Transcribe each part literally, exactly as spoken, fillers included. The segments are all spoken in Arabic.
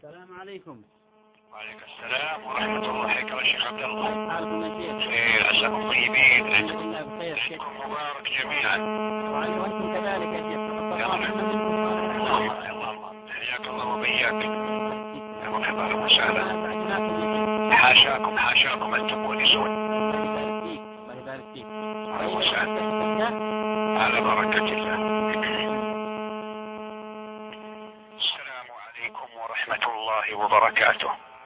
السلام عليكم. وعليكم السلام ورحمة الله. حياكم يا شيخ عبد الله. حالكم يا شيخ؟ خير، عساكم طيبين. الحمد لله بخير. عيدكم مبارك جميعا. وأنتم كذلك يا شيخ. الله الله حياك الله وبياك. يا مرحبا اهلا وسهلا. حاشاكم حاشاكم ان تكونسون. الله يبارك فيك. اهلا وسهلا. على بركة الله. السلام عليكم ورحمة الله وبركاته.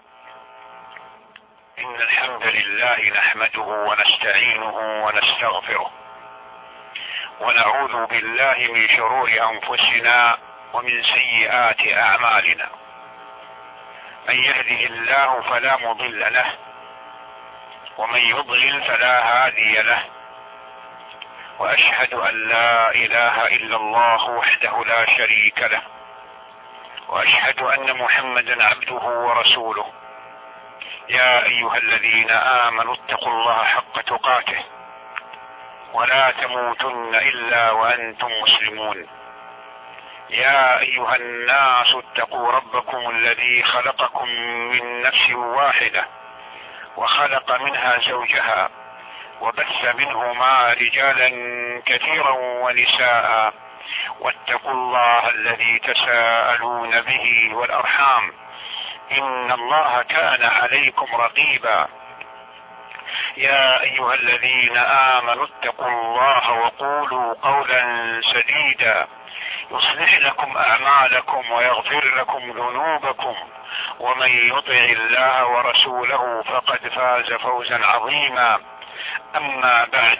إن الحمد لله نحمده ونستعينه ونستغفره، ونعوذ بالله من شرور أنفسنا ومن سيئات أعمالنا. من يهده الله فلا مضل له، ومن يضلل فلا هادي له. وأشهد أن لا إله إلا الله وحده لا شريك له، وأشهد أن محمدا عبده ورسوله. يا أيها الذين آمنوا اتقوا الله حق تقاته ولا تموتن إلا وأنتم مسلمون. يا أيها الناس اتقوا ربكم الذي خلقكم من نفس واحدة وخلق منها زوجها وبث منهما رجالا كثيرا ونساء، واتقوا الله الذي تساءلون به والأرحام إن الله كان عليكم رقيبا. يا أيها الذين آمنوا اتقوا الله وقولوا قولا سديدا يصلح لكم أعمالكم ويغفر لكم ذنوبكم، ومن يطع الله ورسوله فقد فاز فوزا عظيما. أما بعد،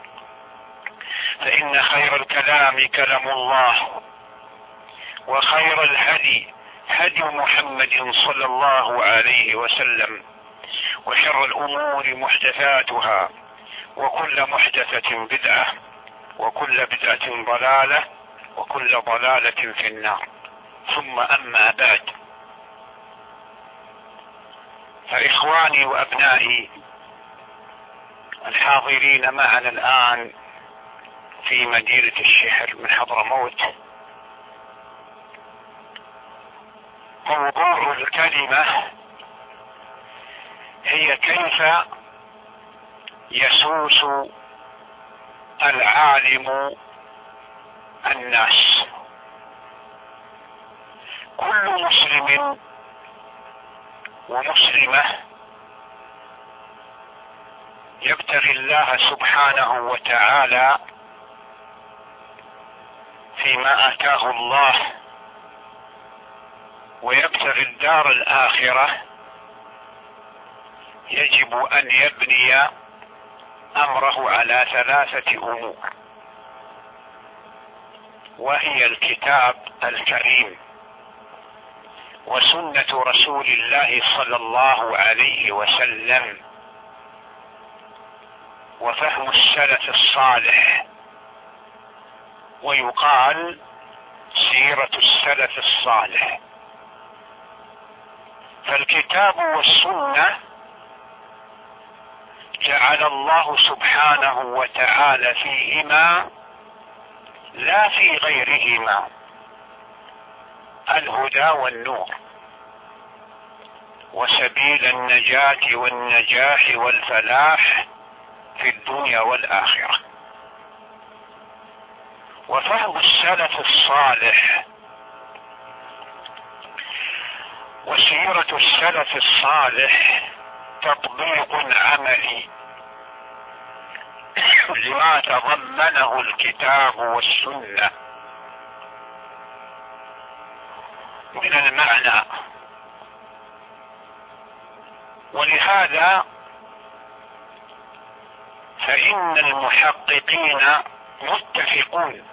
فإن خير الكلام كلام الله، وخير الهدي هدي محمد صلى الله عليه وسلم، وشر الأمور محدثاتها، وكل محدثة بدعة، وكل بدعة ضلالة، وكل ضلالة في النار. ثم أما بعد، فإخواني وأبنائي الحاضرين معنا الآن في مدينة الشحر من حضرموت، موضوع الكلمة هي كيف يسوس العالم الناس. كل مسلم ومسلمة يبتغي الله سبحانه وتعالى فيما آتاه الله، ويبتغي الدار الآخرة، يجب أن يبني أمره على ثلاثة أمور، وهي الكتاب الكريم وسنة رسول الله صلى الله عليه وسلم وفهم السلف الصالح، ويقال سيرة السلف الصالح. فالكتاب والسنة جعل الله سبحانه وتعالى فيهما لا في غيرهما الهدى والنور، وسبيل النجاة والنجاح والفلاح في الدنيا والآخرة. وفهم السلف الصالح وسيرة السلف الصالح تطبيق عملي لما تضمنه الكتاب والسنة من المعنى. ولهذا فإن المحققين متفقون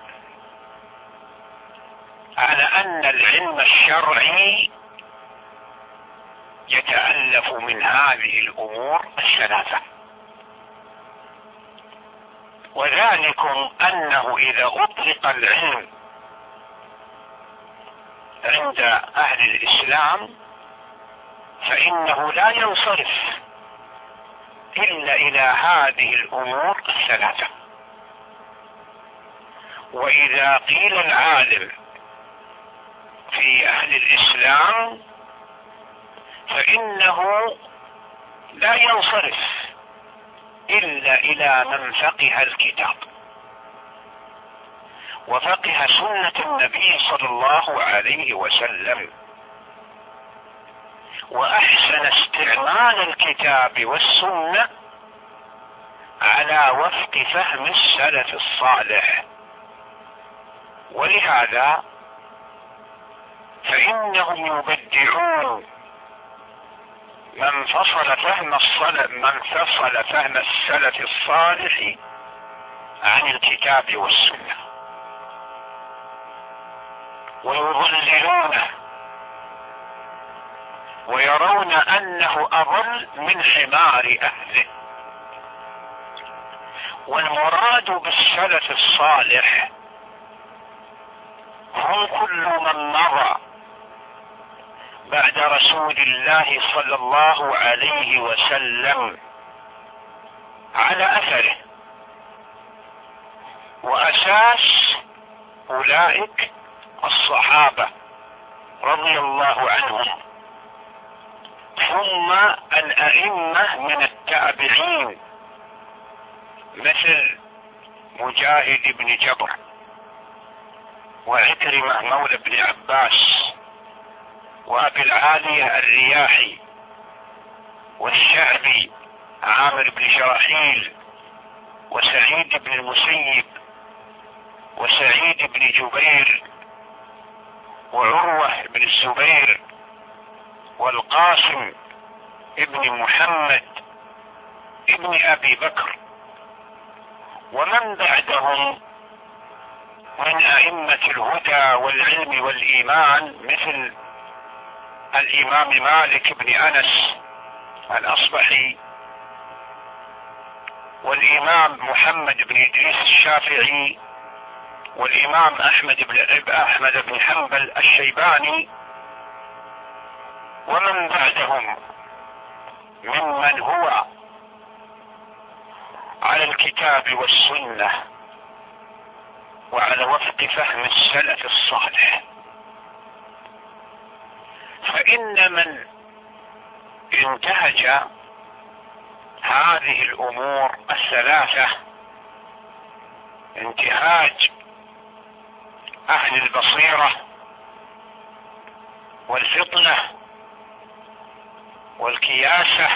على أن العلم الشرعي يتألف من هذه الأمور الثلاثة، وذلكم أنه إذا أطلق العلم عند أهل الإسلام فإنه لا ينصرف إلا إلى هذه الأمور الثلاثة. وإذا قيل العالم في أهل الإسلام فإنه لا ينصرف إلا إلى من فقه الكتاب وفقه سنة النبي صلى الله عليه وسلم وأحسن استعمال الكتاب والسنة على وفق فهم السلف الصالح. ولهذا فإنهم يبدعون من فصل فهم السلف من فصل فهم السلف الصالح عن الكتاب والسنة، ويضللونه ويرون أنه أضل من حمار أهله. والمراد بالسلف الصالح هم كل من مضى بعد رسول الله صلى الله عليه وسلم على أثره، وأساس أولئك الصحابة رضي الله عنهم، ثم الأئمة من التابعين مثل مجاهد بن جبر وعكرمة مولى بن عباس وأبي العالية الرياحي والشعبي عامر بن شراحيل وسعيد بن المسيب وسعيد بن جبير وعروة بن الزبير والقاسم ابن محمد ابن أبي بكر، ومن بعدهم من أئمة الهدى والعلم والإيمان مثل الإمام مالك بن أنس الأصبحي والإمام محمد بن إدريس الشافعي والإمام أحمد بن أحمد بن حنبل الشيباني، ومن بعدهم ممن هو على الكتاب والسنة وعلى وفق فهم السلف الصالح. فإن من انتهج هذه الأمور الثلاثة انتهاج أهل البصيرة والفطنة والكياسة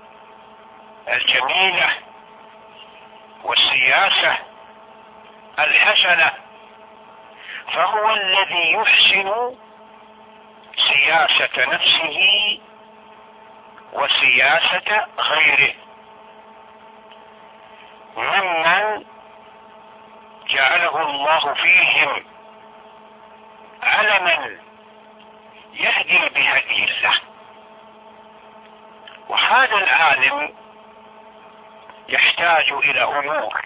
الجميلة والسياسة الحسنة، فهو الذي يحسن سياسة نفسه وسياسة غيره ممن جعله الله فيهم علما يهدي بهدي الله. وهذا العالم يحتاج إلى أمور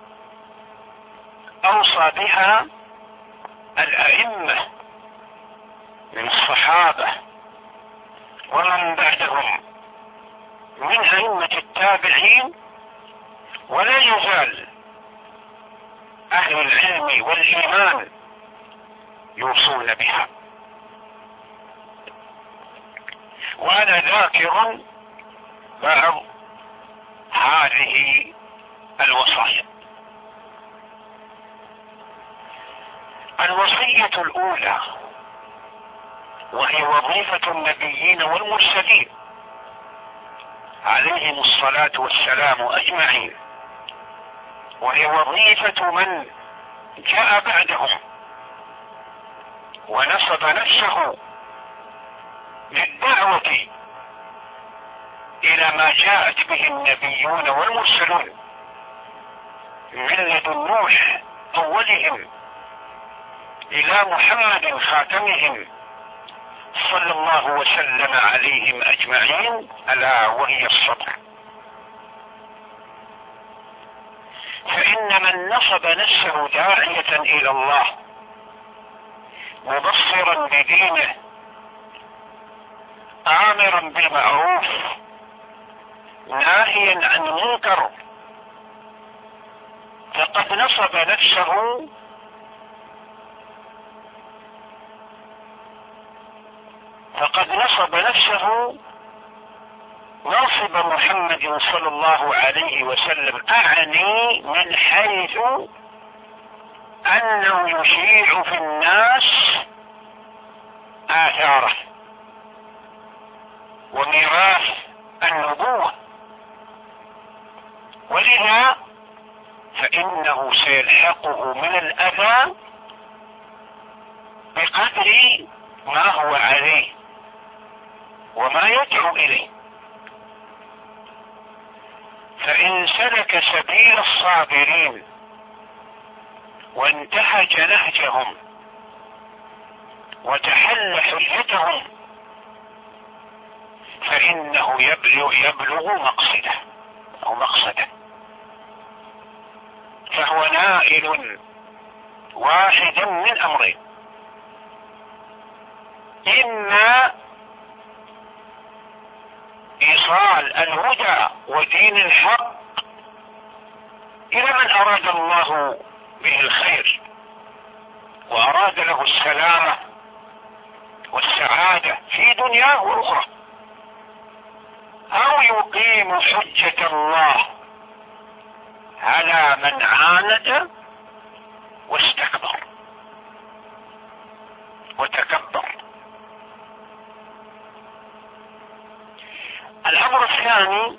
أوصى بها الأئمة من الصحابة ومن بعدهم من أئمة التابعين، ولا يزال أهل العلم والإيمان يوصون بها. وأنا ذاكر بعض هذه الوصايا. الوصية الأولى وهي وظيفة النبيين والمرسلين عليهم الصلاة والسلام أجمعين، وهي وظيفة من جاء بعدهم ونصب نفسه للدعوة إلى ما جاءت به النبيون والمرسلون من لدن نوح أولهم إلى محمد خاتمهم صلى الله وسلم عليهم أجمعين، ألا وهي الصبر. فإن من نصب نفسه داعية إلى الله مبصرا بدينه آمرا بالمعروف ناهيا عن المنكر فقد نصب نفسه فقد نصب نفسه منصب محمد صلى الله عليه وسلم، أعني من حيث أنه يشيع في الناس آثاره وميراث النبوة، ولذا فإنه سيلحقه من الأذى بقدر ما هو عليه وما يدعو إليه. فإن سلك سبيل الصابرين وانتهج نهجهم وتحل حجتهم فإنه يبلغ, يبلغ مقصده أو مقصده، فهو نائل واحدا من أمرين: إما إيصال الهدى ودين الحق إلى من أراد الله به الخير وأراد له السلامة والسعادة في دنياه وأخرى، أو يقيم حجة الله على من عاند واستكبر وتكبر. الأمر الثاني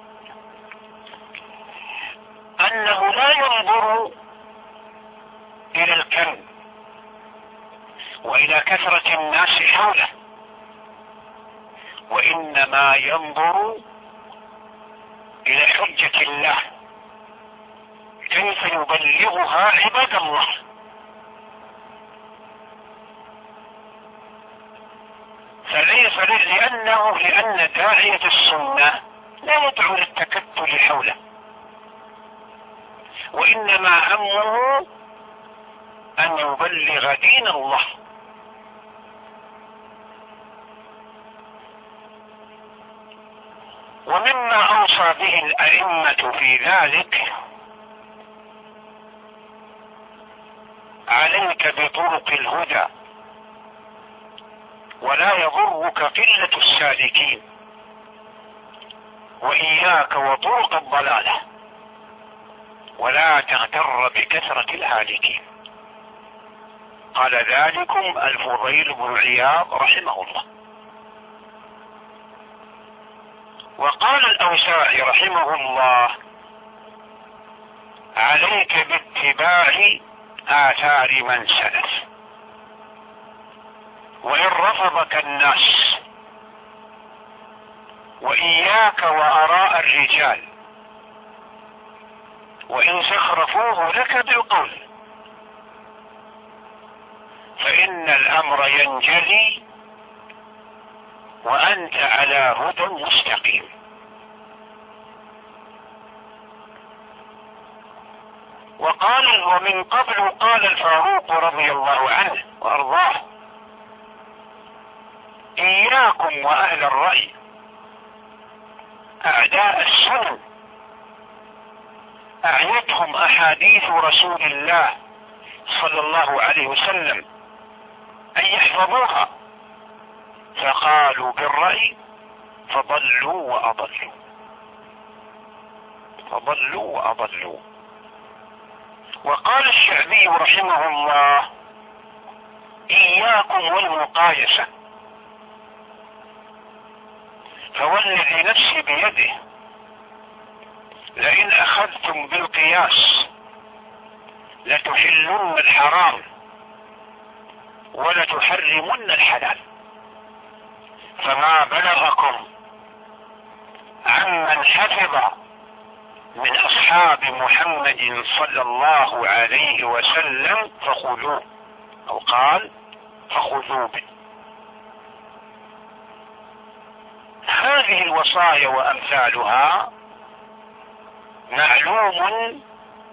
أنه لا ينظر إلى الكم وإلى كثرة الناس حوله، وإنما ينظر إلى حجة الله كيف يبلغها عباد الله. فليس لأنه لأن داعية السنة لا يدعو للتكتل حوله، وإنما همه أن يبلغ دين الله. ومما أوصى به الأئمة في ذلك: عليك بطرق الهدى ولا يضرك قلة السالكين، وإياك وطرق الضلالة ولا تغتر بكثرة الهالكين. قال ذلكم الفضيل بن عياض رحمه الله. وقال الأوزاعي رحمه الله: عليك باتباع آثار من سلف وإن رفضك الناس، وإياك وآراء الرجال وإن زخرفوه لك بالقول، فإن الأمر ينجلي وأنت على هدى مستقيم. وقال ومن قبل قال الفاروق رضي الله عنه وأرضاه: إياكم وأهل الرأي أعداء السنن، أعيتهم أحاديث رسول الله صلى الله عليه وسلم أن يحفظوها، فقالوا بالرأي فضلوا وأضلوا فضلوا وأضلوا. وقال الشعبي رحمه الله: إياكم والمقايسة، فوالذي نفسي بيده لئن أخذتم بالقياس لتحلن الحرام ولتحرمن الحلال. فما بلغكم عمن حفظ من أصحاب محمد صلى الله عليه وسلم فخذوه، أو قال فخذوه به. هذه الوصايا وأمثالها معلوم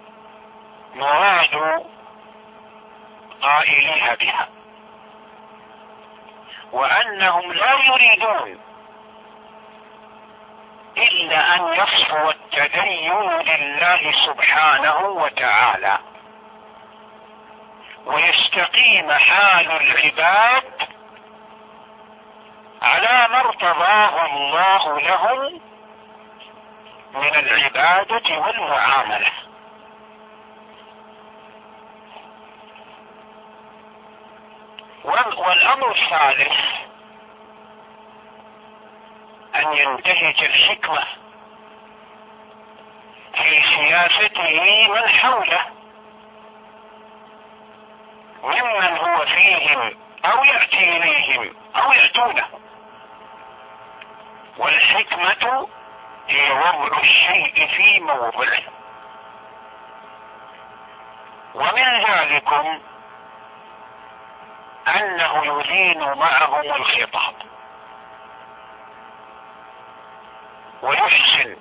مراد قائليها بها، وأنهم لا يريدون إلا أن يصفو التدين لله سبحانه وتعالى ويستقيم حال العباد على ما ما ارتضاه الله لهم من العبادة والمعاملة. والأمر الثالث أن ينتهج الحكمة في سياسته من حوله ممن هو فيهم أو يأتي إليهم أو يأتونه. والحكمة هي وضع الشيء في موضعه. ومن ذلكم أنه يلين معهم الخطاب ويحسن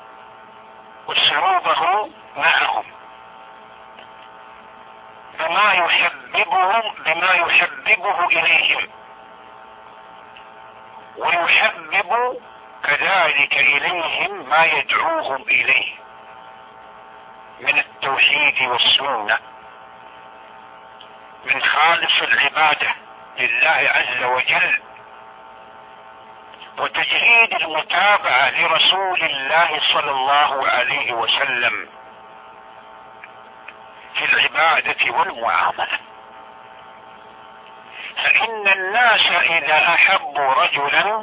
أسلوبه معهم بما يحببهم بما يحببه إليهم، ويحبب كذلك إليهم ما يدعوهم إليه من التوحيد والسنة، من خالص العبادة لله عز وجل، وتجهيد المتابعة لرسول الله صلى الله عليه وسلم في العبادة والمعاملة. فإن الناس إذا أحبوا رجلا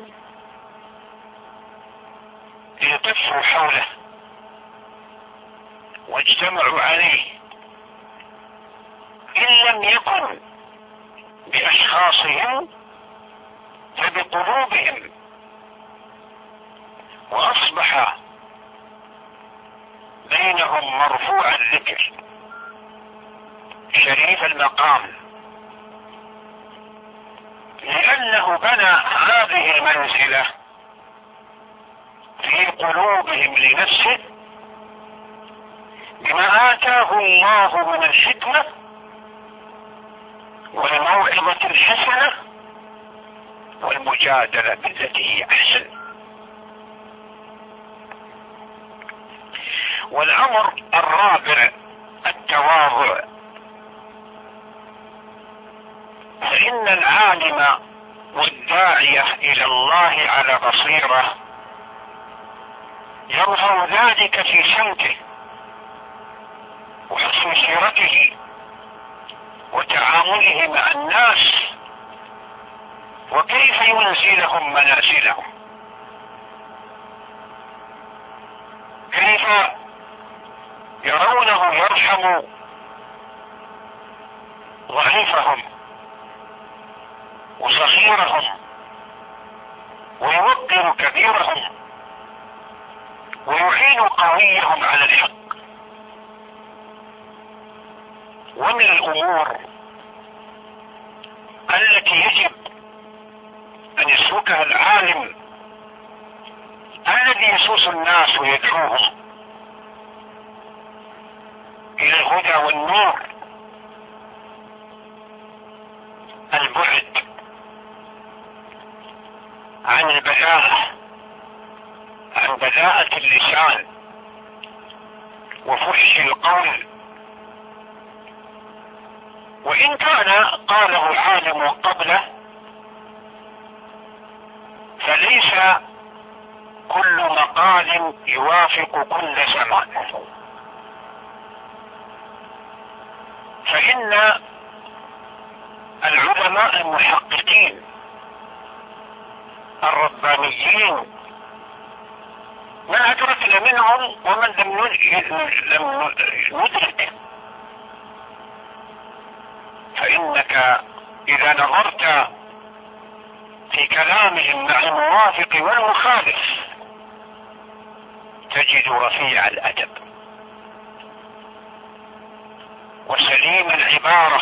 التفوا حوله واجتمعوا عليه، إن لم يكن بأشخاصهم فبقلوبهم، وأصبح بينهم مرفوع الذكر شريف المقام، لأنه بنى هذه المنزلة في قلوبهم لنفسه بما آتاه الله من الحكمة والموعظة الحسنة والمجادلة بالتي هي أحسن. والأمر الرابع التواضع. فإن العالم والداعية إلى الله على بصيرة يظهر ذلك في سمته وحسن سيرته وتعامله مع الناس، وكيف ينزلهم منازلهم، كيف يرونه يرحم ضعيفهم وصغيرهم ويوقر كبيرهم ويعين قويهم على الحق. ومن الأمور التي يجب أن يسلكها العالم الذي يسوس الناس ويدعوهم إلى الهدى والنور البعد عن البذاءة، عن بذاءة اللسان وفحش القول. وإن كان قاله العالم قبله فليس كل مقال يوافق كل زمان، فإن العلماء المحققين الربانيين ما أدركنا منهم ومن لم ندرك. فإنك إذا نظرت في كلامهم مع الموافق والمخالف تجد رفيع الأدب وسليم العبارة.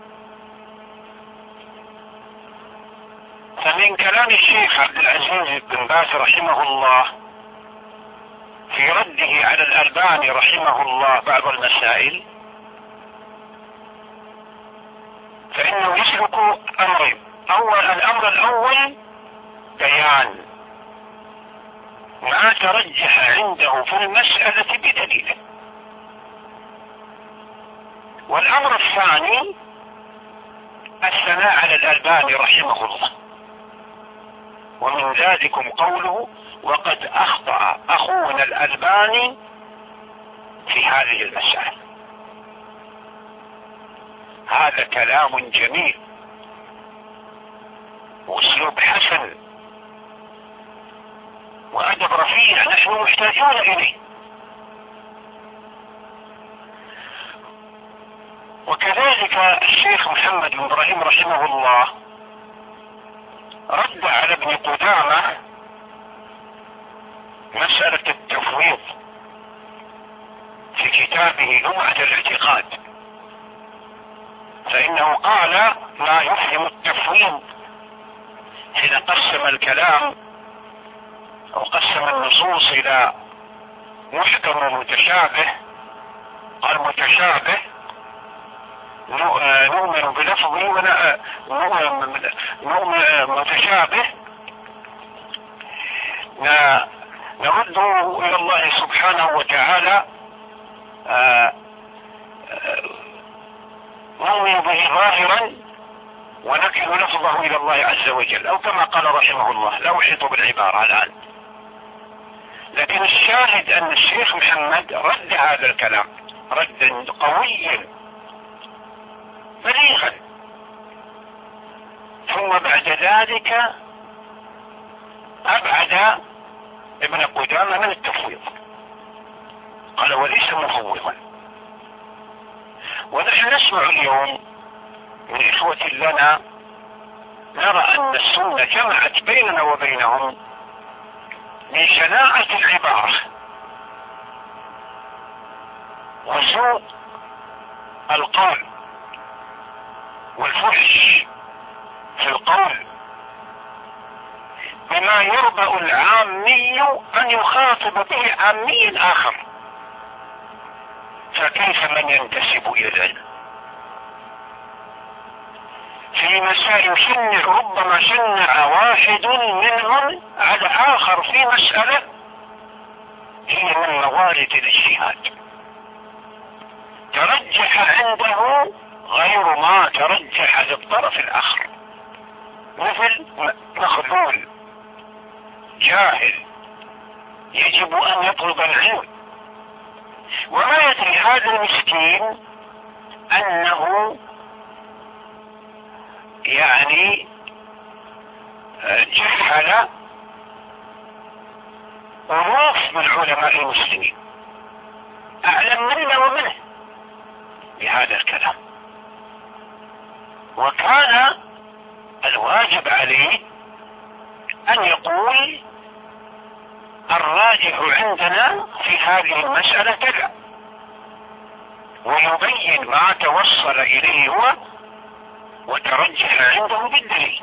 فمن كلام الشيخ عبد العزيز بن باز رحمه الله في رده على الألباني رحمه الله بعض المسائل، فإنه يسلك أمرين. أول الأمر الأول بيان ما ترجح عنده في المسألة بدليله، والأمر الثاني الثناء على الألباني رحمه الله ومن ذلكم قوله: وقد أخطأ أخونا الألباني في هذه المسألة. هذا كلام جميل وأسلوب حسن وأدب رفيع نحن محتاجون إليه. وكذلك الشيخ محمد بن إبراهيم رحمه الله رد على ابن قدامة مسألة التفويض في كتابه لمعة الاعتقاد، فإنه قال: لا يفهم التفويض حين قسم الكلام أو قسم النصوص إلى محكم ومتشابه. قال: متشابه نؤمن بلفظه ونؤمن متشابه نرده إلى الله سبحانه وتعالى، نؤمن به ظاهرا ونكل لفظه إلى الله عز وجل، أو كما قال رحمه الله. لا أحيط بالعبارة الآن، لكن الشاهد أن الشيخ محمد رد هذا الكلام ردا قويا بليغا، ثم بعد ذلك أبعد ابن قدامة من التفويض، قال: وليس مفوضا. ونحن نسمع اليوم من إخوة لنا نرى أن السنة جمعت بيننا وبينهم من شناعة العبارة وسوء القول والفحش في القول بما يربأ العامي أن يخاطب به عامي آخر، فكيف من ينتسب إلى العلم في مسائل شنع، ربما شنع واحد منهم على آخر في مسألة هي من موارد الاجتهاد، ترجح عنده غير ما ترجح للطرف الآخر، مثل مخذول جاهل يجب أن يطلب العلم، وما يدري هذا المسكين أنه يعني جهل ألوف من علماء المسلمين أعلم منا ومنه بهذا الكلام، وكان الواجب عليه أن يقول: الراجح عندنا في هذه المسألة كذا، ويبين ما توصل إليه هو وترجح عنده بالدليل.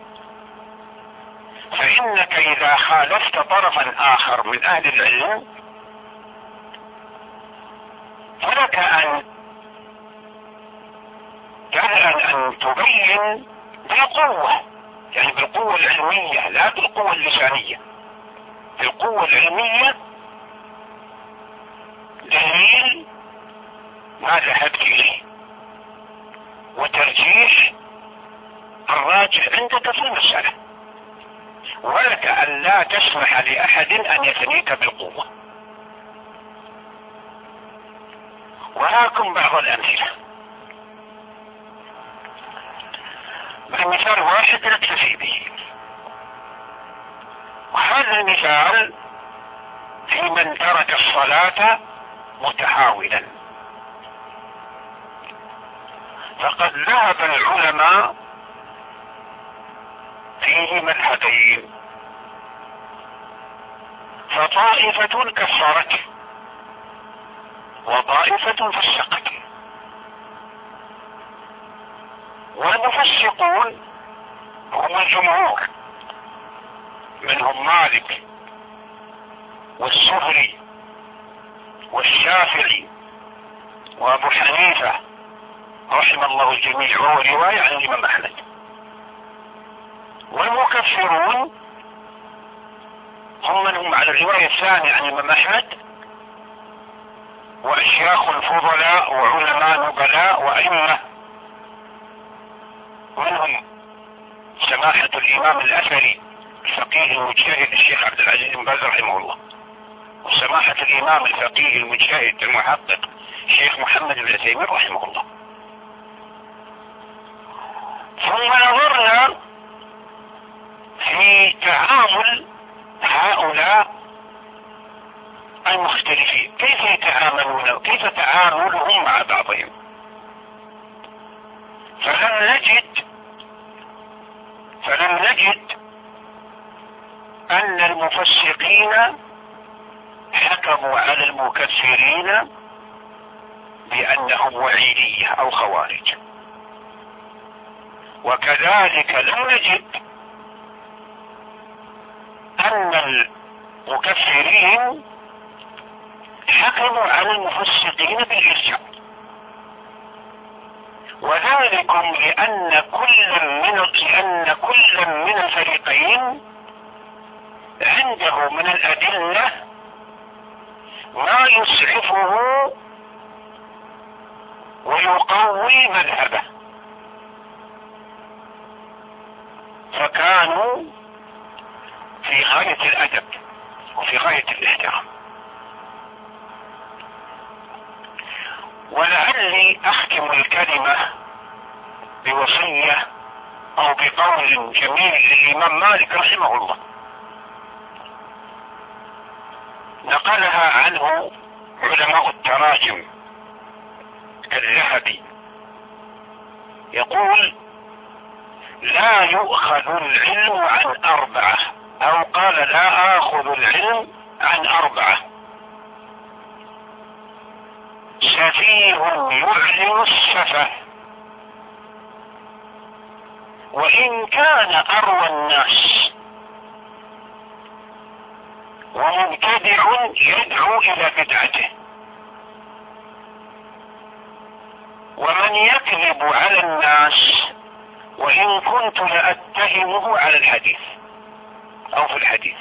فإنك إذا خالفت طرفا آخر من أهل العلم فلك أن أن تبين بالقوة، يعني بالقوة العلمية لا بالقوة اللسانية، بالقوة العلمية دليل ما ذهبت إليه وترجيح الراجح عندك في المسألة، ولك أن لا تسمح لأحد أن يثنيك بالقوة. وهاكم بعض الأمثلة، مثال واحد نكتفي به، وهذا المثال في من ترك الصلاة متحاولا. فقد ذهب العلماء فيه مذهبين، فطائفة كفرته وطائفة فسقته، والمفسقون هم الجمهور، منهم مالك والزهري والشافعي وابو حنيفة رحم الله الجميع، وهو رواية عن الإمام أحمد. والمكفرون هم من هم على الرواية الثانية عن الإمام أحمد، وأشياخ الفضلاء وعلماء نبلاء وأئمة، منهم سماحة الإمام الأثري الفقيه المجتهد الشيخ عبد العزيز بن باز رحمه الله، وسماحة الإمام الفقيه المجتهد المحقق الشيخ محمد بن تيمية رحمه الله. ثم نظرنا في تعامل هؤلاء المختلفين، كيف يتعاملون وكيف تعاملهم مع بعضهم، فلم نجد فلم نجد أن المفسقين حكموا على المكفرين بأنهم وعيدية أو خوارج، وكذلك لم نجد أن المكفرين حكموا على المفسقين بالإرجاء، وذلكم لأن كل من لأن كل من الفريقين عنده من الأدلة ما يسعفه ويقوي مذهبه، فكانوا في غاية الأدب وفي غاية الاحترام. ولعلي أختم الكلمة بوصية أو بقول جميل للإمام مالك رحمه الله نقلها عنه علماء التراجم كالذهبي، يقول: لا يؤخذ العلم عن أربعة، أو قال: لا آخذ العلم عن أربعة: سفيه يعلم السفه، وإن كان أروى الناس، ومبتدع يدعو إلى بدعته، ومن يكذب على الناس، وإن كنت لأتهمه على الحديث أو في الحديث.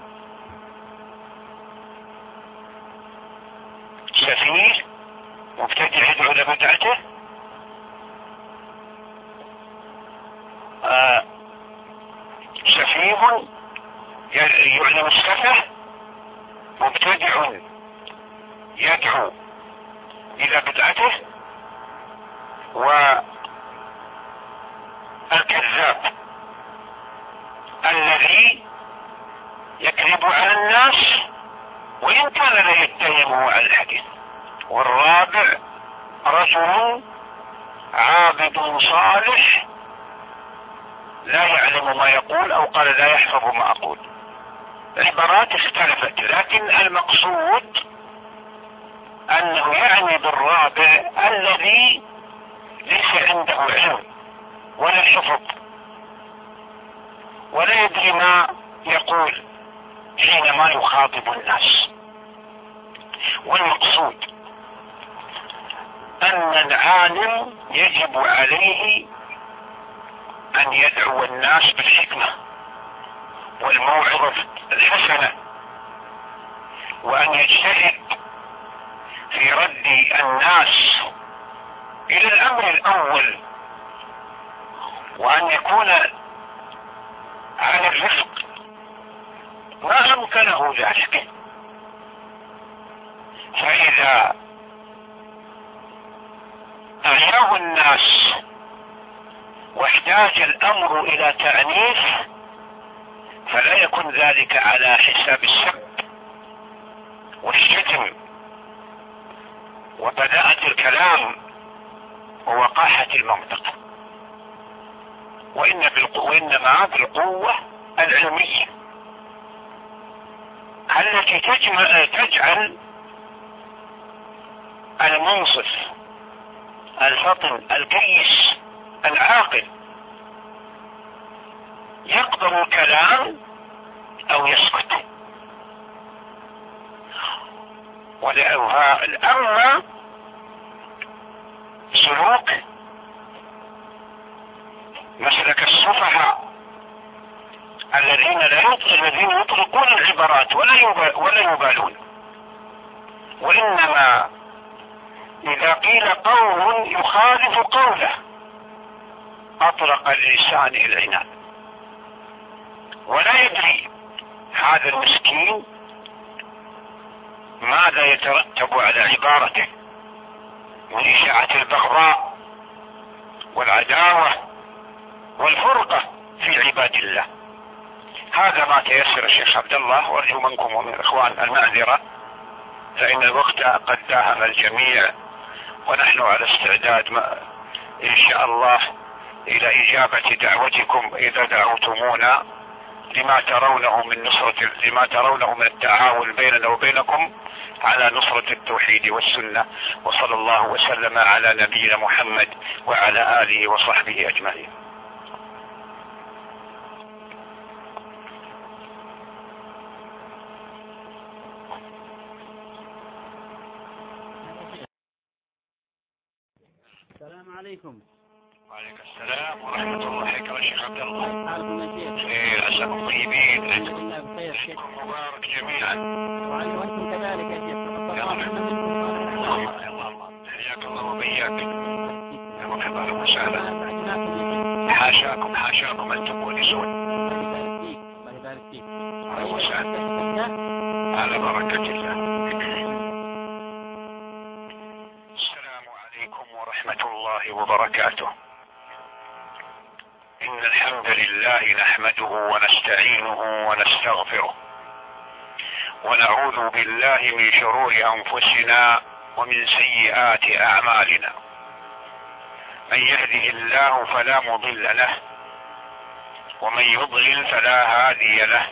سفيه مبتدع يدعو إلى بدعته، آه سفيه يعلم السفه، مبتدع يدعو إلى بدعته، والكذاب الذي يكذب على الناس وإن كان لا يتهمه على الحديث. والرابع رجل عابد صالح لا يعلم ما يقول، أو قال: لا يحفظ ما أقول. العبارات اختلفت، لكن المقصود أنه يعني بالرابع الذي ليس عنده علم ولا حفظ ولا يدري ما يقول حينما يخاطب الناس. والمقصود أن العالم يجب عليه أن يدعو الناس بالحكمة والموعظة الحسنة، وأن يجتهد في رد الناس إلى الأمر الأول، وأن يكون على الرفق ما أمكنه ذلك. فإذا أعياه الناس واحتاج الأمر إلى تعنيف فلا يكن ذلك على حساب السب والشتم وبذاءة الكلام ووقاحة المنطق، وإن بالقوة وإنما بالقوة العلمية التي تجعل المنصف الفطن الكيس العاقل يقبل الكلام أو يسكت. أما سلوك مسلك السفهاء الذين لا الذين يطلقون العبارات ولا ولا يبالون، وإنما إذا قيل قول يخالف قوله أطلق اللسان العنان، ولا يدري هذا المسكين ماذا يترتب على عبارته من إشاعة البغضاء والعداوة والفرقة في عباد الله. هذا ما تيسر الشيخ عبد الله، وارجو منكم ومن الاخوان المعذرة فإن الوقت قد داهم الجميع، ونحن على استعداد ما إن شاء الله إلى إجابة دعوتكم إذا دعوتمونا لما ترونه من نصرة لما ترونه من التعاون بيننا وبينكم على نصرة التوحيد والسنة. وصلى الله وسلم على نبينا محمد وعلى آله وصحبه أجمعين. السلام عليكم. وعليكم السلام ورحمة الله. حياك الله شيخ عبد الله. حالكم يا شيخ؟ خير، عساكم طيبين. الحمد لله بخير. عيدكم مبارك جميعا. وانتم كذلك يا شيخ. يا مرحبا. اللهم حياك الله وبياك. يا مرحبا وسهلا. حاشاكم حاشاكم أن تكونسون. الله يبارك فيك. الله يبارك فيك. على بركة الله. السلام عليكم ورحمة الله وبركاته. إن الحمد لله نحمده ونستعينه ونستغفره، ونعوذ بالله من شرور أنفسنا ومن سيئات أعمالنا. من يهده الله فلا مضل له، ومن يضلل فلا هادي له.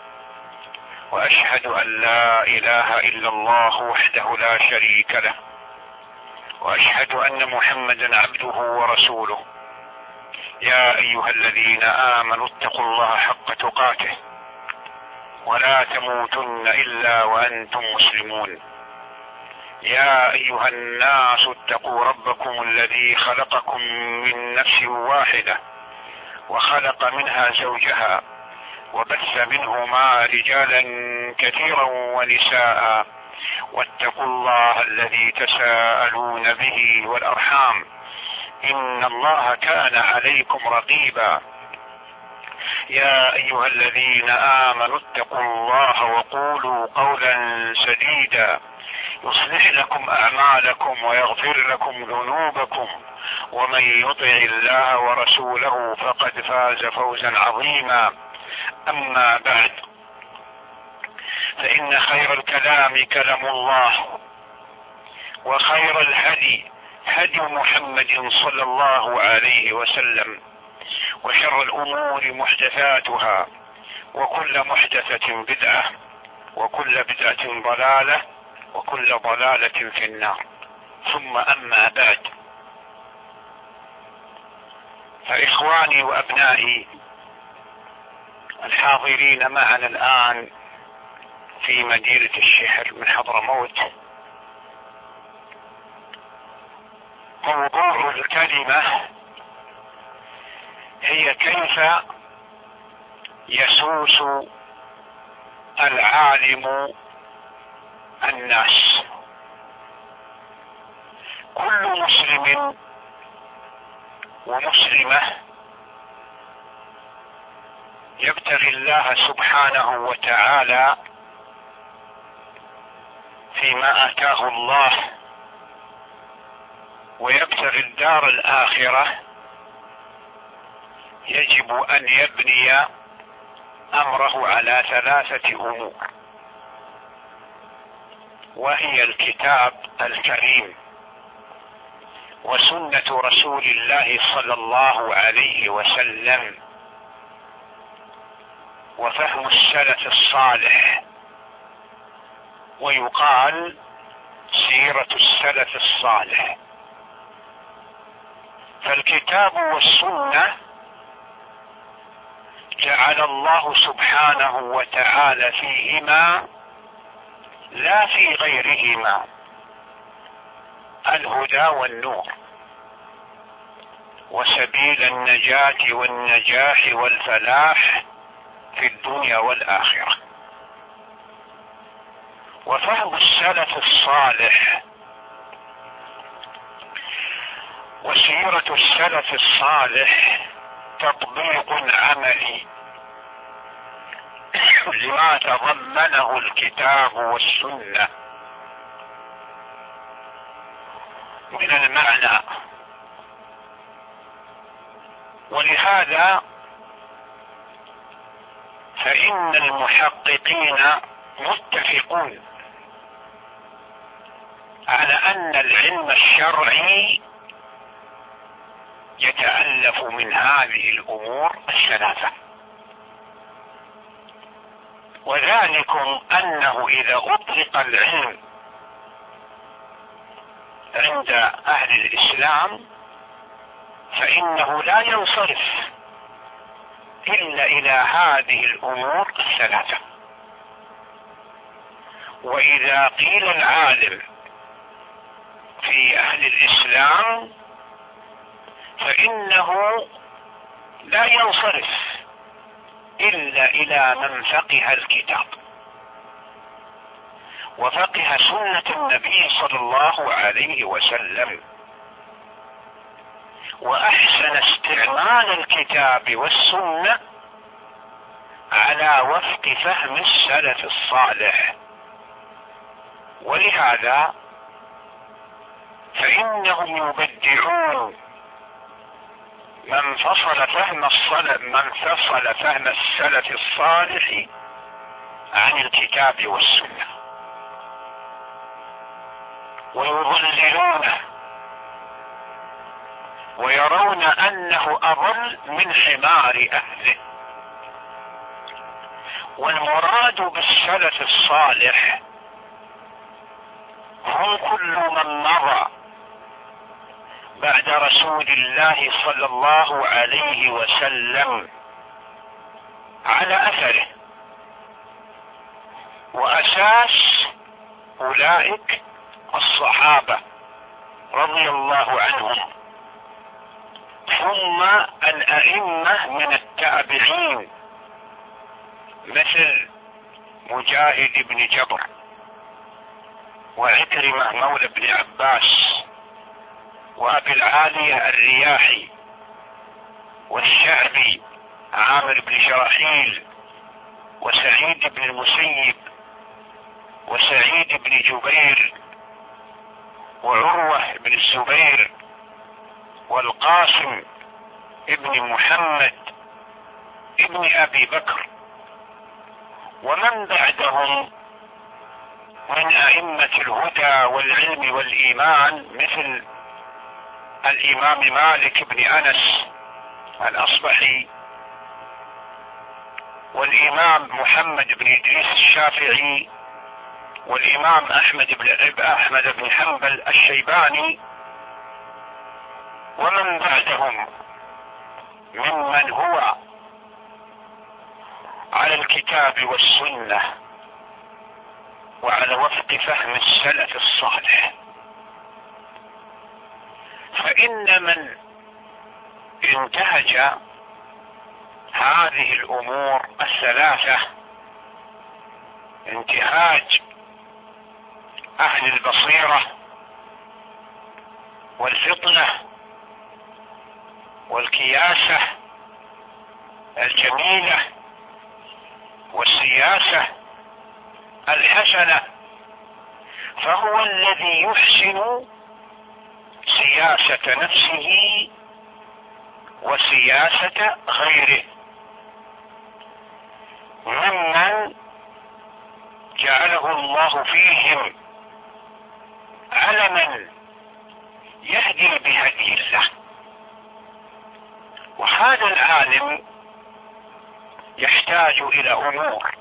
وأشهد أن لا إله إلا الله وحده لا شريك له، وأشهد أن محمدا عبده ورسوله. يا أيها الذين آمنوا اتقوا الله حق تقاته ولا تموتن إلا وأنتم مسلمون. يا أيها الناس اتقوا ربكم الذي خلقكم من نفس واحدة وخلق منها زوجها وبث منهما رجالا كثيرا ونساء، واتقوا الله الذي تساءلون به والأرحام إن الله كان عليكم رقيبا. يا أيها الذين آمنوا اتقوا الله وقولوا قولا سديدا يصلح لكم أعمالكم ويغفر لكم ذنوبكم، ومن يطع الله ورسوله فقد فاز فوزا عظيما. أما بعد، فإن خير الكلام كلام الله، وخير الهدي هدي محمد صلى الله عليه وسلم، وشر الأمور محدثاتها، وكل محدثة بدعة، وكل بدعة ضلالة، وكل ضلالة في النار. ثم أما بعد، فإخواني وأبنائي الحاضرين معنا الآن في مدينة الشحر من حضرموت، موضوع الكلمة هي كيف يسوس العالم الناس. كل مسلم ومسلمة يبتغي الله سبحانه وتعالى فيما آتاه الله، ويبتغي الدار الآخرة، يجب أن يبني أمره على ثلاثة أمور، وهي الكتاب الكريم وسنة رسول الله صلى الله عليه وسلم وفهم السلف الصالح، ويقال سيرة السلف الصالح. فالكتاب والسنة جعل الله سبحانه وتعالى فيهما لا في غيرهما الهدى والنور وسبيل النجاة والنجاح والفلاح في الدنيا والآخرة. وفهم السلف الصالح وسيرة السلف الصالح تطبيق عملي لما تضمنه الكتاب والسنة من المعنى. ولهذا فإن المحققين متفقون على أن العلم الشرعي يتألف من هذه الأمور الثلاثة، وذلكم أنه إذا أطلق العلم عند أهل الإسلام فإنه لا ينصرف إلا إلى هذه الأمور الثلاثة. وإذا قيل العالم في أهل الإسلام فإنه لا ينصرف إلا إلى من فقه الكتاب وفقه سنة النبي صلى الله عليه وسلم وأحسن استعمال الكتاب والسنة على وفق فهم السلف الصالح. ولهذا فإنهم يبدعون من فصل فهم السلف من فصل فهم السلف الصالح عن الكتاب والسنة، ويضللونه ويرون أنه أضل من حمار أهله. والمراد بالسلف الصالح هم كل من مضى بعد رسول الله صلى الله عليه وسلم على أثره، وأساس أولئك الصحابة رضي الله عنهم، ثم الأئمة من التابعين مثل مجاهد بن جبر وعكرمة مولى بن عباس وأبي العالية الرياحي والشعبي عامر بن شراحيل وسعيد بن المسيب وسعيد بن جبير وعروة بن الزبير والقاسم ابن محمد ابن أبي بكر، ومن بعدهم من أئمة الهدى والعلم والإيمان مثل الإمام مالك بن أنس الأصبحي والإمام محمد بن إدريس الشافعي والإمام أحمد بن أحمد بن حنبل الشيباني، ومن بعدهم ممن هو على الكتاب والسنة وعلى وفق فهم السلف الصالح. فإن من انتهج هذه الأمور الثلاثة انتهاج أهل البصيرة والفطنة والكياسة الجميلة والسياسة الحسنة، فهو الذي يحسن سياسة نفسه وسياسة غيره ممن جعله الله فيهم علما يهدي بهدي الله. وهذا العالم يحتاج إلى أمور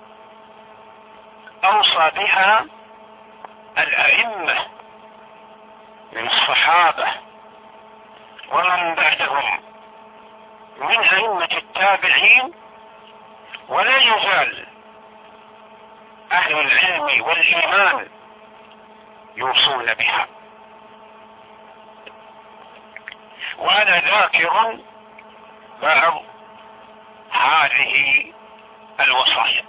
أوصى بها الأئمة من الصحابة ومن بعدهم من أئمة التابعين، ولا يزال أهل العلم والإيمان يوصون بها. وأنا ذاكر بعض هذه الوصايا.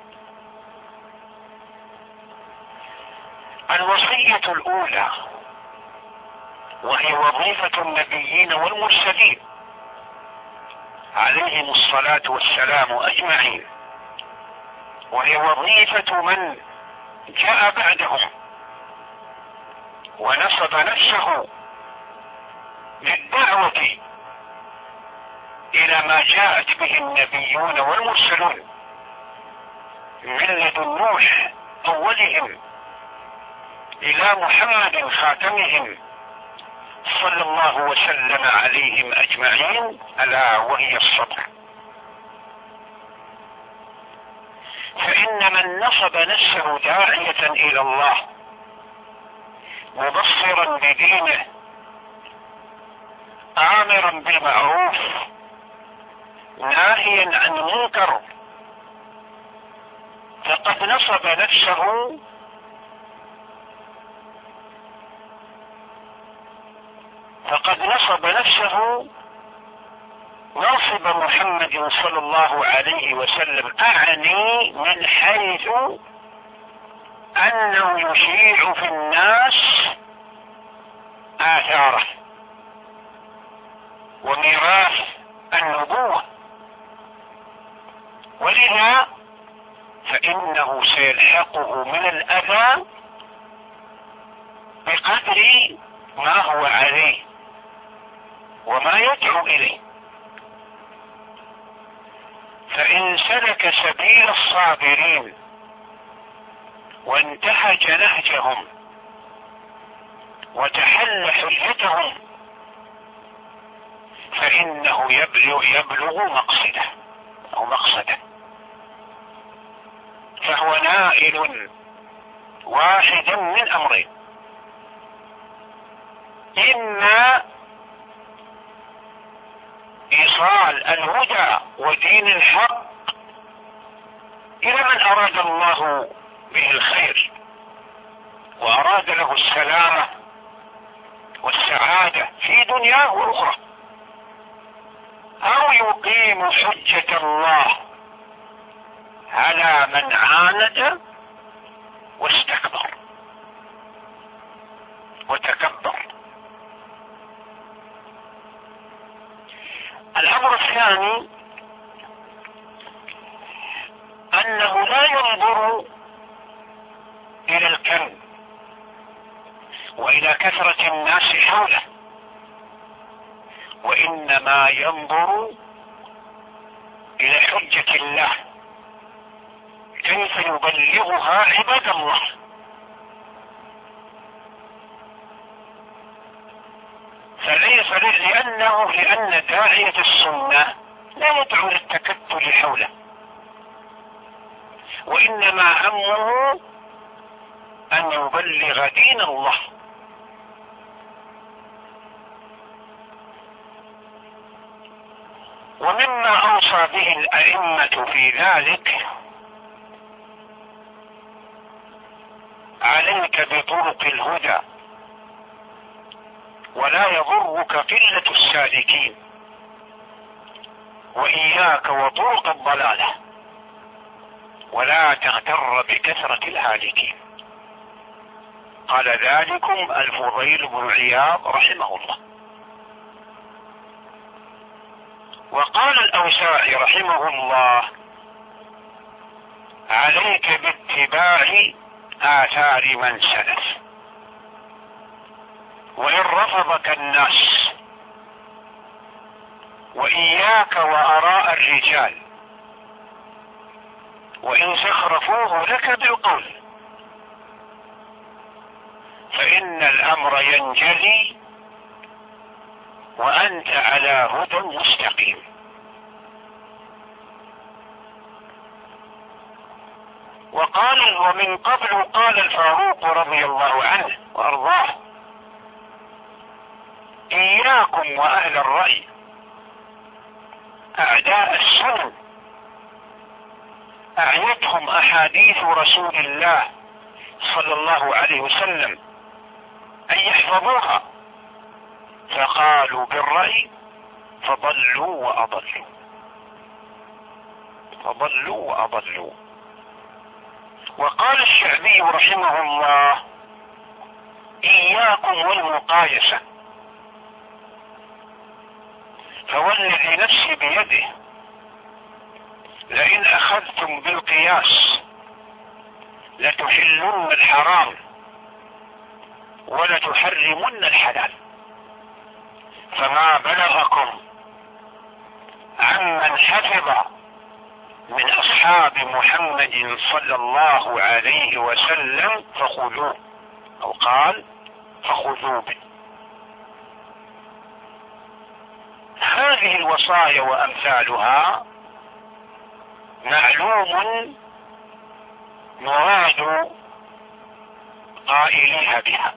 الوصية الأولى وهي وظيفة النبيين والمرسلين عليهم الصلاة والسلام أجمعين، وهي وظيفة من جاء بعدهم ونصب نفسه للدعوة إلى ما جاءت به النبيون والمرسلون من لدن نوح أولهم إلى محمد خاتمهم صلى الله وسلم عليهم أجمعين، ألا وهي الصبر. فإن من نصب نفسه داعية إلى الله مبصرا بدينه آمرا بالمعروف ناهيا عن المنكر فقد نصب نفسه فقد نصب نفسه منصب محمد صلى الله عليه وسلم، أعني من حيث أنه يشيع في الناس آثاره وميراث النبوة، ولذا فإنه سيلحقه من الأذى بقدر ما هو عليه وما يدعو إليه. فإن سلك سبيل الصابرين وانتهج نهجهم وتحل حجتهم فإنه يبلغ, يبلغ مقصده أو مقصده، فهو نائل واحدا من أمرين: إما إيصال الهدى ودين الحق إلى من أراد الله به الخير وأراد له السلامة والسعادة في دنياه وأخرى، أو يقيم حجة الله على من عاند واستكبر وتكبر. الأمر الثاني أنه لا ينظر إلى الكم وإلى كثرة الناس حوله، وإنما ينظر إلى حجة الله كيف يبلغها عباد الله. فليس لأنه لأن داعية السنة لا يدعو للتكتل حوله، وإنما همه أن يبلغ دين الله. ومما أوصى به الأئمة في ذلك: عليك بطرق الهدى ولا يضرك قلة السالكين، وإياك وطرق الضلالة ولا تغتر بكثرة الهالكين. قال ذلكم الفضيل بن عياض رحمه الله. وقال الأوزاعي رحمه الله: عليك باتباع آثار من سلف وإن رفضك الناس، وإياك وآراء الرجال وإن زخرفوه لك بالقول، فإن الأمر ينجلي وأنت على هدى مستقيم. وقال ومن قبل قال الفاروق رضي الله عنه وأرضاه: إياكم وأهل الرأي أعداء السنن، أعيتهم أحاديث رسول الله صلى الله عليه وسلم أن يحفظوها، فقالوا بالرأي فضلوا وأضلوا فضلوا وأضلوا. وقال الشعبي رحمه الله: إياكم والمقايسة، فوالذي نفسي بيده لئن أخذتم بالقياس لتحلن الحرام ولتحرمن الحلال، فما بلغكم عمن حفظ من أصحاب محمد صلى الله عليه وسلم فخذوه، أو قال فخذوه به. هذه الوصايا وأمثالها معلوم مراد قائليها بها،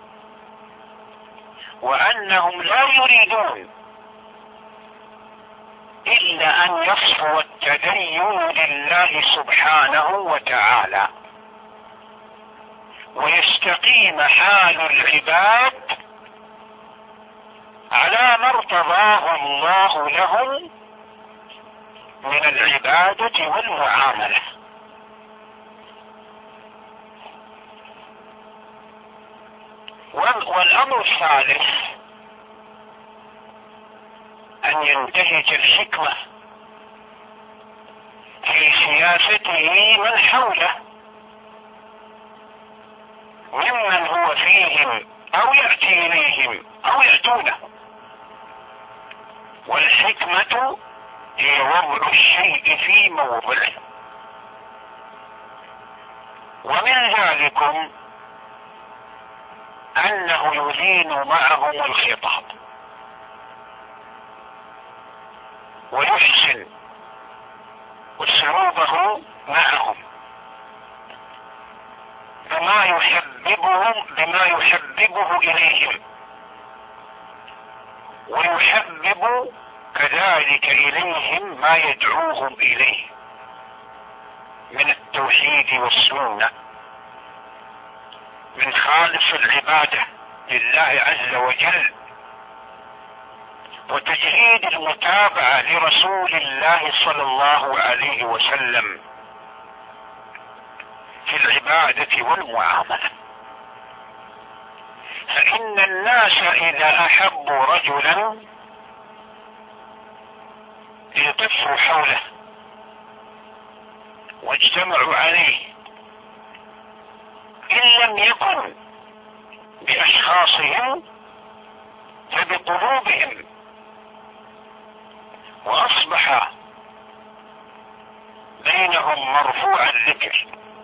وأنهم لا يريدون إلا أن يصفو التدين لله سبحانه وتعالى ويستقيم حال العباد على ما ارتضاه الله لهم من العبادة والمعاملة. والأمر الثالث أن ينتهج الحكمة في سياسته من حوله ممن هو فيهم أو يأتي إليهم أو يأتونه، والحكمة هي وضع الشيء في موضعه. ومن ذلكم أنه يلين معهم الخطاب ويحسن أسلوبه معهم بما يحببهم بما يحببه إليهم، ويحبب كذلك إليهم ما يدعوهم إليه من التوحيد والسنة، من خالص العبادة لله عز وجل، وتجريد المتابعة لرسول الله صلى الله عليه وسلم في العبادة والمعاملة. فإن الناس إذا أحبوا رجلا التفوا حوله واجتمعوا عليه، إن لم يكن بأشخاصهم فبقلوبهم، وأصبح بينهم مرفوع الذكر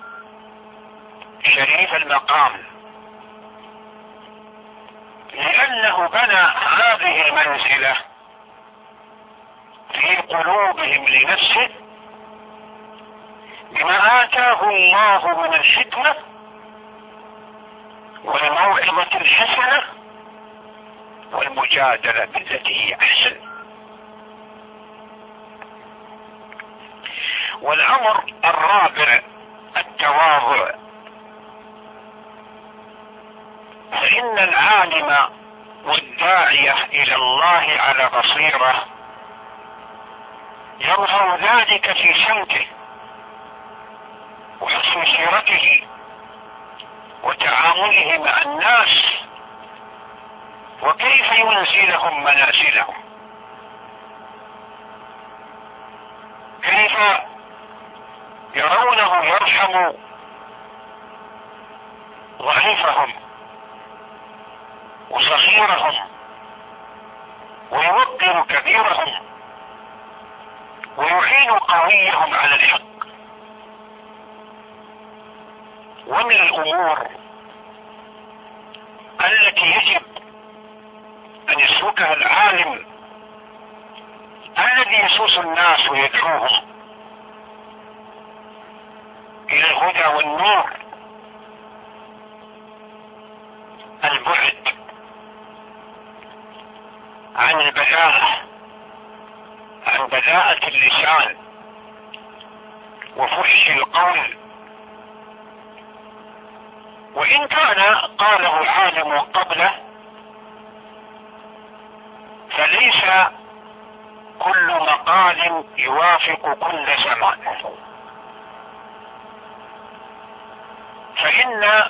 شريف المقام، لأنه بنى هذه المنزلة في قلوبهم لنفسه بما آتاه الله من الحكمة والموعظة الحسنة والمجادلة بالتي هي أحسن. والأمر الرابع التواضع، فإن العالم والداعية إلى الله على بصيرة يظهر ذلك في سمته وحسن سيرته وتعامله مع الناس، وكيف ينزلهم منازلهم، كيف يرونه يرحم ضعيفهم وصغيرهم ويوقر كبيرهم ويعين قويهم على الحق. ومن الأمور التي يجب أن يسلكها العالم الذي يسوس الناس ويدعوهم إلى الهدى والنور البعد عن البذاءة، عن بذاءة اللسان وفحش القول، وإن كان قاله عالم قبله فليس كل مقال يوافق كل زمان. فإن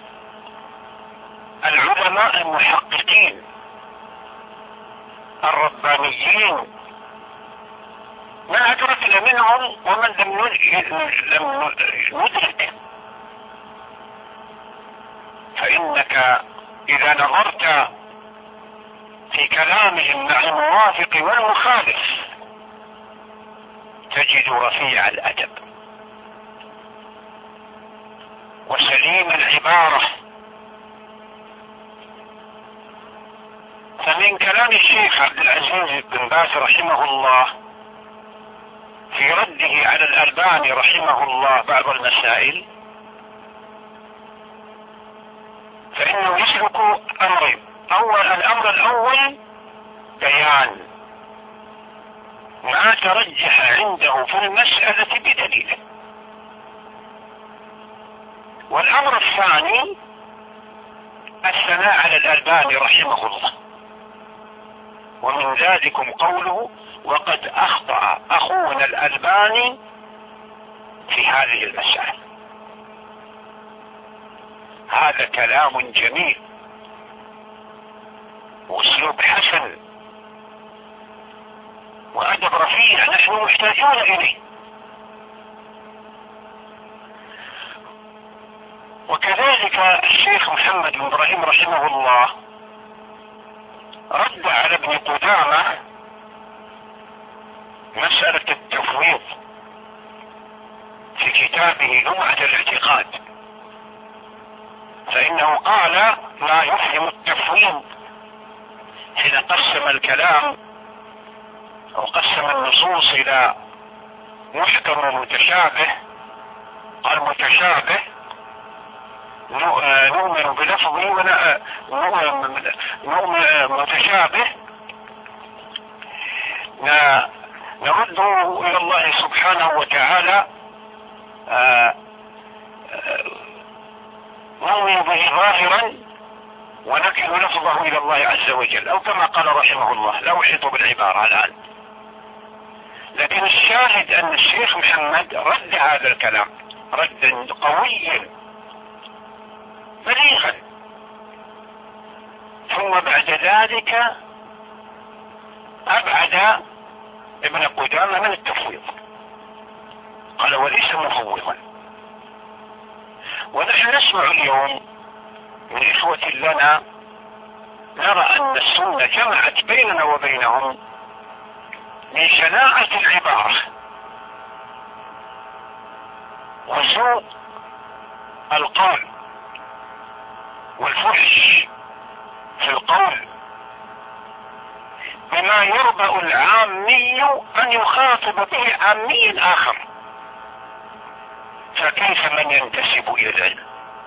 العلماء المحققين الربانيين من أدركنا منهم ومن لم ندرك. فإنك إذا نظرت في كلامهم مع الموافق والمخالف تجد رفيع الأدب وسليم العبارة. فمن كلام الشيخ عبد العزيز بن باز رحمه الله في رده على الألباني رحمه الله بعض المسائل، فإنه يسلك أمرين. أول الأمر الأول بيان ما ترجح عنده في المسألة بدليله، والأمر الثاني الثناء على الألباني رحمه الله. ومن ذلكم قوله وقد أخطأ أخونا الألباني في هذه المسألة. هذا كلام جميل واسلوب حسن وأدب رفيع نحن محتاجون إليه. وكذلك الشيخ محمد بن إبراهيم رحمه الله رد على ابن قدامة مسألة التفويض في كتابه لمعة الاعتقاد، فإنه قال لا يفهم التفويض حين قسم الكلام أو قسم النصوص إلى محكم ومتشابه. قال متشابه نؤمن بلفظه ونؤمن متشابه نرده إلى الله سبحانه وتعالى نؤمن به ظاهرا ونكل لفظه إلى الله عز وجل، أو كما قال رحمه الله. لا أحيط بالعبارة الآن، لكن الشاهد أن الشيخ محمد رد هذا الكلام ردا قويا بليغا، ثم بعد ذلك أبعد ابن قدامة من التفويض، قال وليس مفوضا. ونحن نسمع اليوم من إخوة لنا نرى أن السنة جمعت بيننا وبينهم من شناعة العبارة وسوء القول والفحش في القول بما يربأ العامي أن يخاطب به عامي آخر، فكيف من ينتسب إلى العلم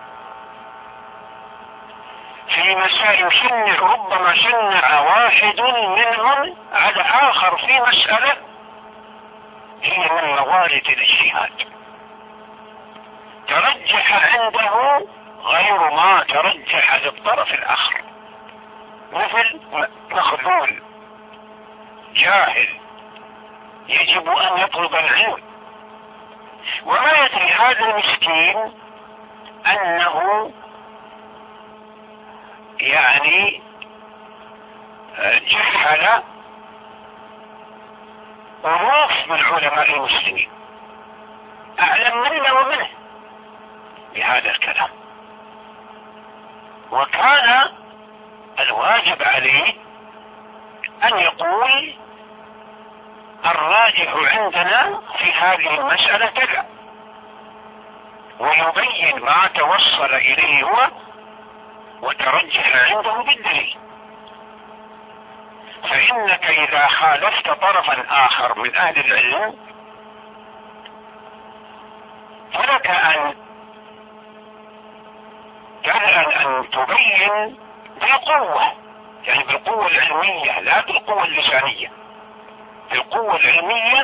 في مسائل شنع ربما شنع واحد منهم على آخر في مسألة هي من موارد الاجتهاد ترجح عنده غير ما ترجح للطرف الآخر، مثل مخذول جاهل يجب أن يطلب العلم وما يدري هذا المسكين أنه يعني جهل ألوف من علماء المسلمين أعلم منا ومنه بهذا الكلام، وكان الواجب عليه أن يقول الراجح عندنا في هذه المسألة كذا، ويبين ما توصل إليه هو وترجح عنده بالدليل. فإنك إذا خالفت طرفا آخر من أهل العلم فلك أن أن تبين بالقوة، يعني بالقوة العلمية لا بالقوة اللسانية، بالقوة العلمية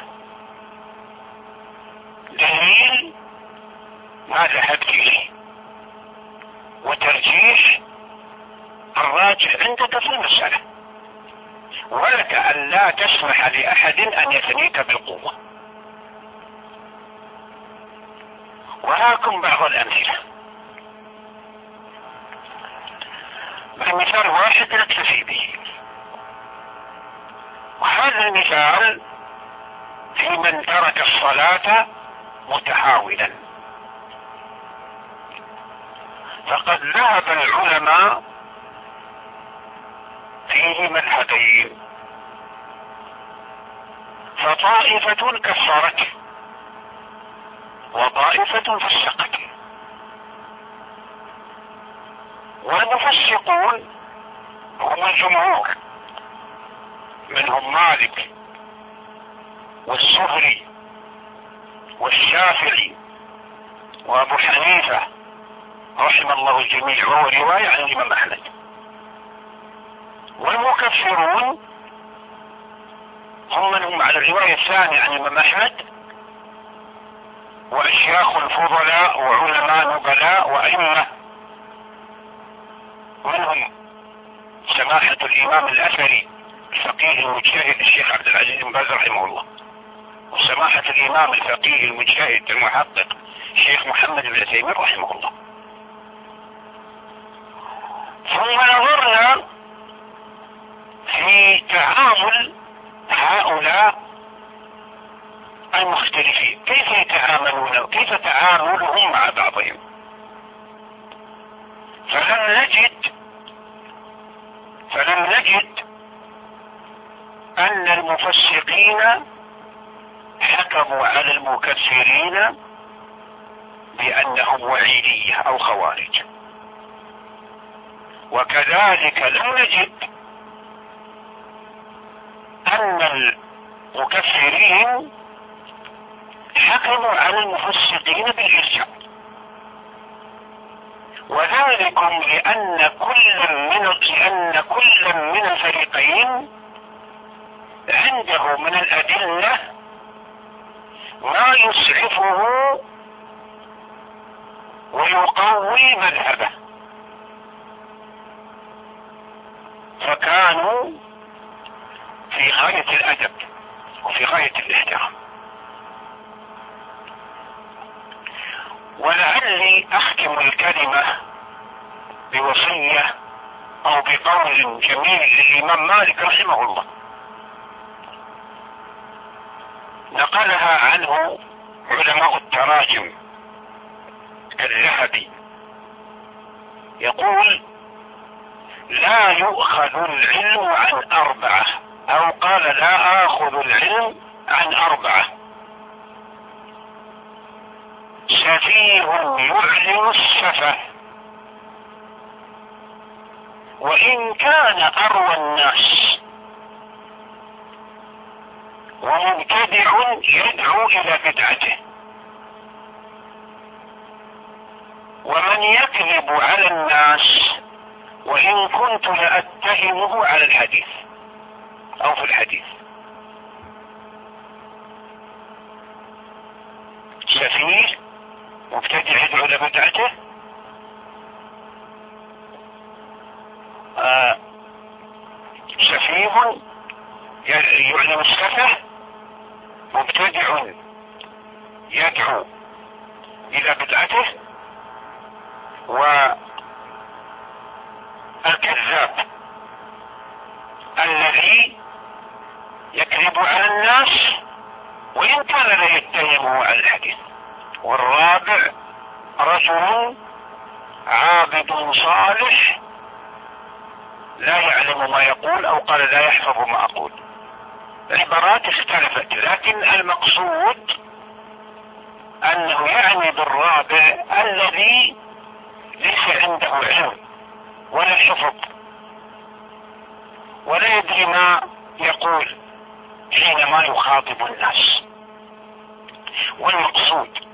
دليل ما ذهبت إليه وترجيح الراجح عندك في المسألة، ولك أن لا تسمح لأحد أن يثنيك بالقوة. وهاكم بعض الأمثلة، بمثال واحد نكتفي به، وهذا المثال في في من ترك الصلاة متهاونا. فقد ذهب العلماء فيه مذهبين، فطائفة كفرته وطائفة فسقته، والمفسقون هم الجمهور، منهم مالك والزهري والشافعي وابو حنيفة رحم الله الجميع، وهو رواية عن الإمام أحمد. والمكفرون هم من هم على الرواية الثانية عن الإمام أحمد، وأشياخ الفضلاء وعلماء نبلاء وأئمة، منهم سماحة الإمام الأثري الفقيه المجتهد الشيخ عبد العزيز بن باز رحمه الله، وسماحة الإمام الفقيه المجتهد المحقق الشيخ محمد بن عثيمين رحمه الله. ثم نظرنا في تعامل هؤلاء المختلفين، كيف يتعاملون وكيف تعاملهم مع بعضهم، فلم نجد فلم نجد أن المفسقين حكموا على المكفرين بأنهم وعيدية أو خوارج، وكذلك لم نجد أن المكفرين حكموا على المفسقين بالإرجاء، وذلكم لأن كل من لأن كل من الفريقين عنده من الأدلة ما يسعفه ويقوي مذهبه، فكانوا في غاية الأدب وفي غاية الاحترام. ولعلي أختم الكلمة بوصية أو بقول جميل للإمام مالك رحمه الله نقلها عنه علماء التراجم كالذهبي، يقول: لا يؤخذ العلم عن أربعة، أو قال: لا آخذ العلم عن أربعة: سفيه يعلم السفه، وإن كان أروى الناس، ومبتدع يدعو إلى بدعته، ومن يكذب على الناس، وإن كنت لأتهمه على الحديث أو في الحديث. سفيه مبتدع يدعو إلى بدعته، آه سفيه يعلم السفه، مبتدع يدعو إلى بدعته، والكذاب الذي يكذب على الناس وإن كان لا يتهمه على الحديث. والرابع رجل عابد صالح لا يعلم ما يقول، أو قال: لا يحفظ ما أقول. العبارات اختلفت، لكن المقصود أنه يعني بالرابع الذي ليس عنده علم ولا حفظ ولا يدري ما يقول حينما يخاطب الناس. والمقصود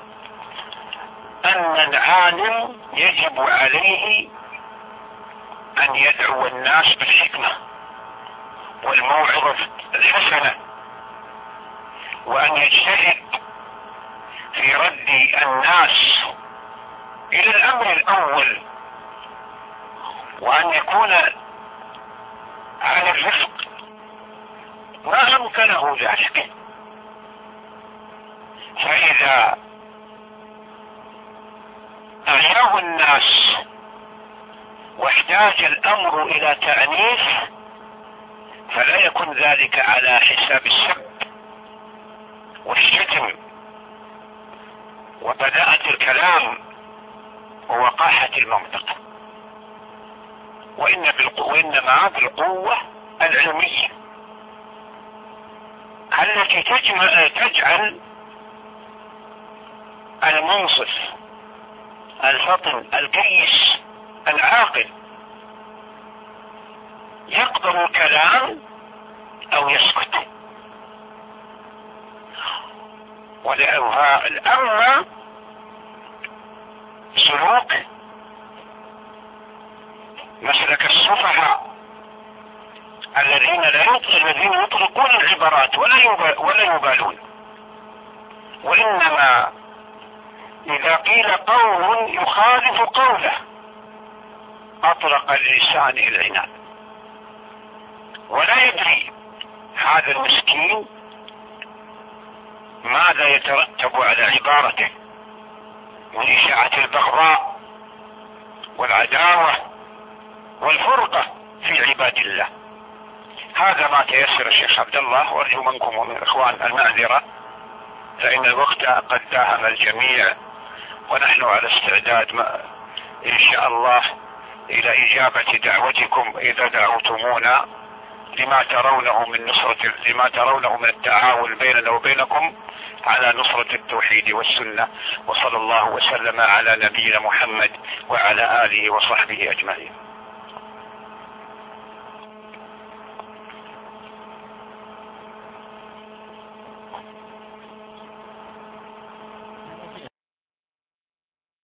أن العالم يجب عليه أن يدعو الناس بالحكمة والموعظة الحسنة، وأن يجتهد في رد الناس إلى الأمر الأول، وأن يكون على الرفق ما أمكنه ذلك. فإذا أعياه الناس واحتاج الأمر إلى تعنيف، فلا يكن ذلك على حساب السب والشتم وبذاءة الكلام ووقاحة المنطق، وإن بالقوة وإنما بالقوة العلمية التي تجعل المنصف الفطن الكيس العاقل يقبل الكلام أو يسكت. أما سلوك مسلك السفهاء الذين لا الذين يطلقون العبارات ولا ولا يبالون، وإنما إذا قيل قول يخالف قوله أطلق اللسان العنان، ولا يدري هذا المسكين ماذا يترتب على عبارته من إشاعة البغضاء والعداوة والفرقة في عباد الله. هذا ما تيسر الشيخ عبد الله، وارجو منكم ومن الإخوان المعذرة، فإن الوقت قد داهم الجميع، ونحن على استعداد ما إن شاء الله إلى إجابة دعوتكم إذا دعوتمونا لما ترونه من نصرة لما ترونه من التعاون بيننا وبينكم على نصرة التوحيد والسنة. وصلى الله وسلم على نبينا محمد وعلى آله وصحبه أجمعين.